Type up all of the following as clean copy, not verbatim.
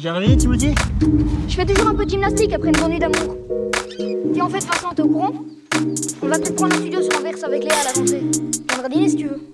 Bien réveillé, Timothy? Je fais toujours un peu de gymnastique après une journée d'amour. Et en fait, Vincent, t'es au courant? On va peut-être prendre un studio sur Anvers avec Léa à l'avancée. On viendra dîner si tu veux.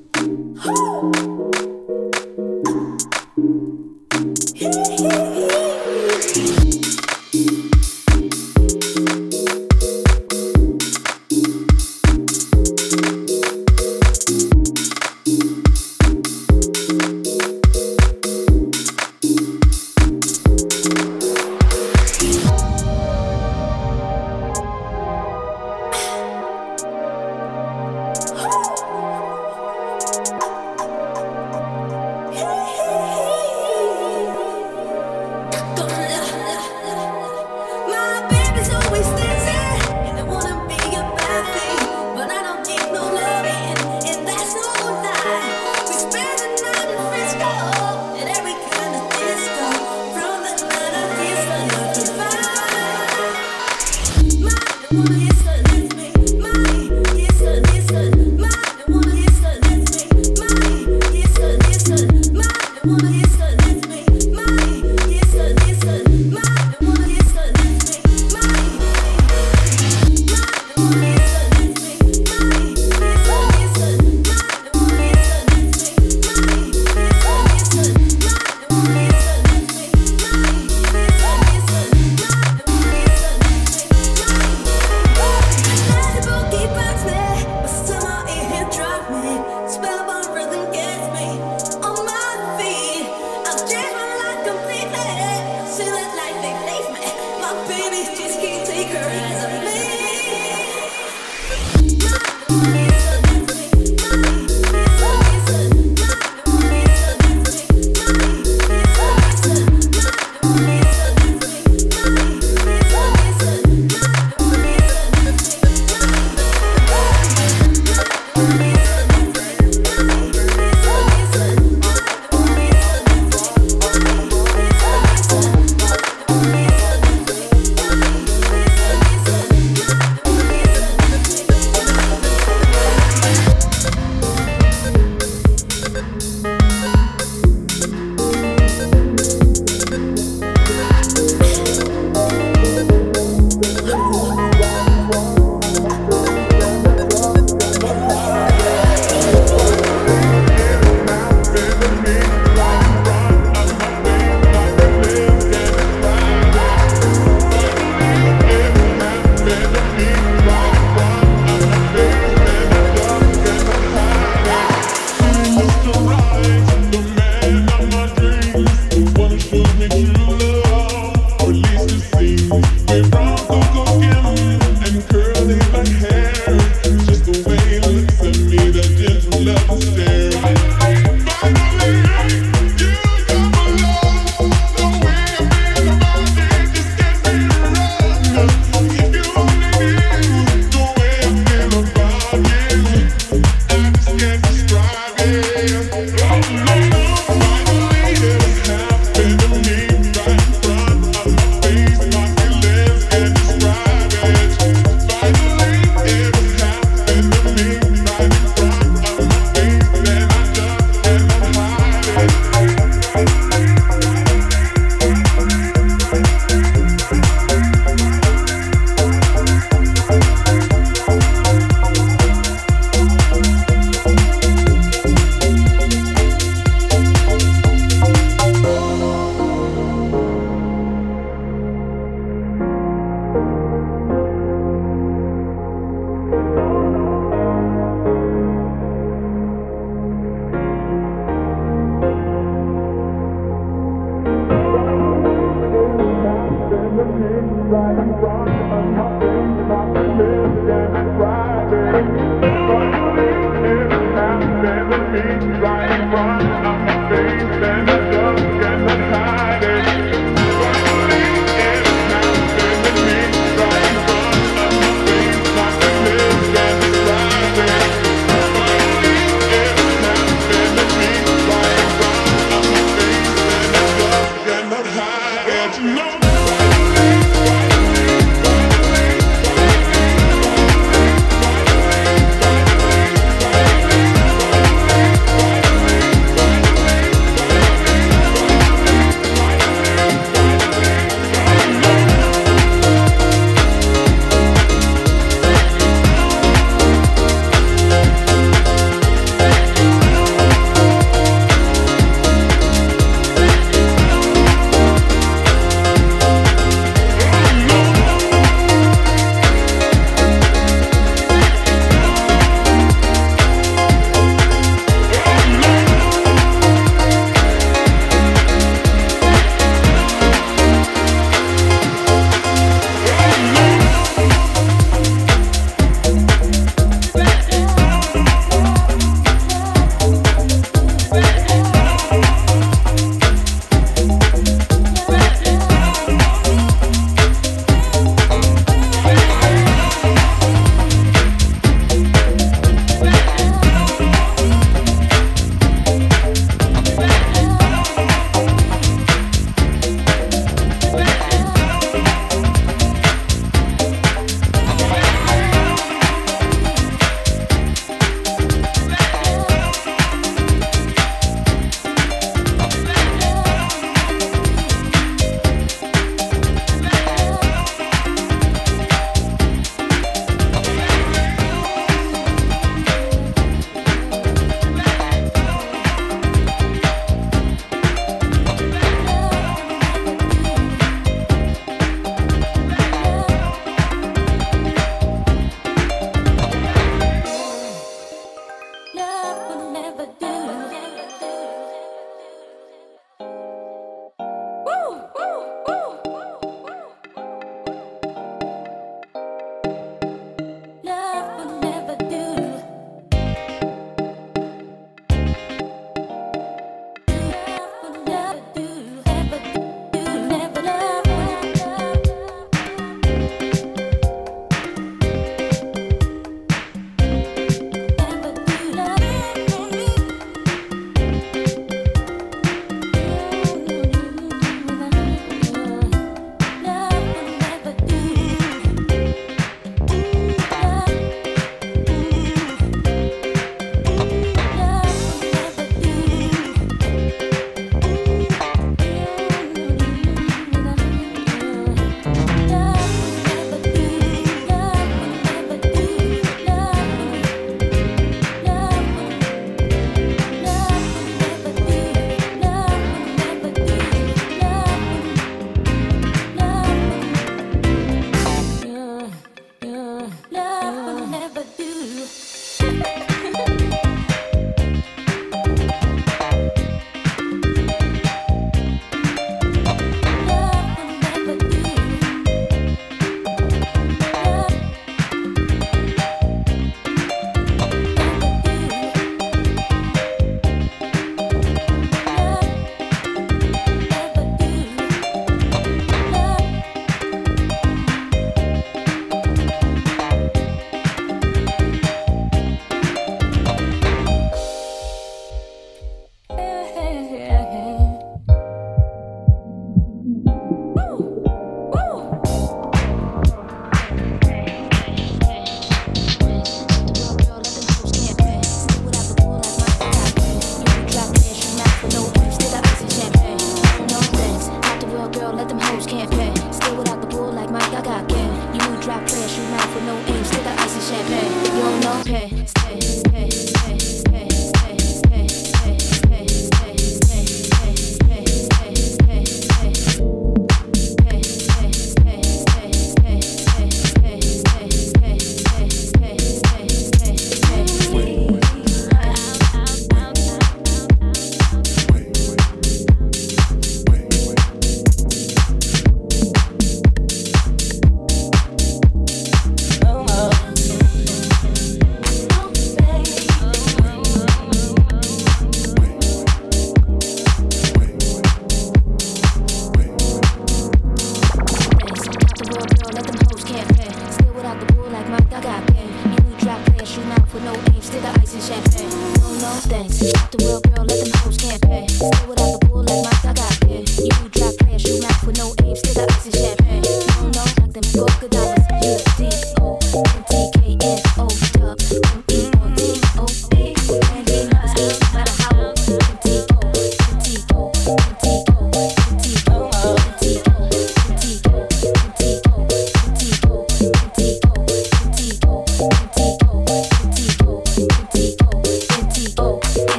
girl, let them hoes can't pay. Still without the bull like Mike, I got game. You new drop trash, shoot mouth with no aim. Still got ice and champagne. You don't know, pay, stay, stay, stay, stay, stay, stay, stay, stay, stay, stay, stay, stay, stay, stay,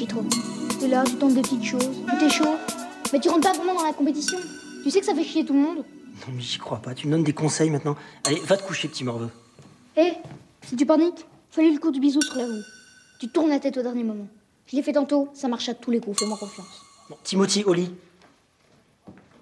réfléchis trop. T'es là, tu tentes des petites choses, tu t'es chaud. Mais tu rentres pas vraiment dans la compétition. Tu sais que ça fait chier tout le monde. Non mais j'y crois pas, tu me donnes des conseils maintenant. Allez, va te coucher, petit morveux. Hé, si tu paniques, fais-lui le coup du bisou sur la roue. Tu tournes la tête au dernier moment. Je l'ai fait tantôt, ça marche à tous les coups, fais-moi confiance. Bon, Timothy, au lit.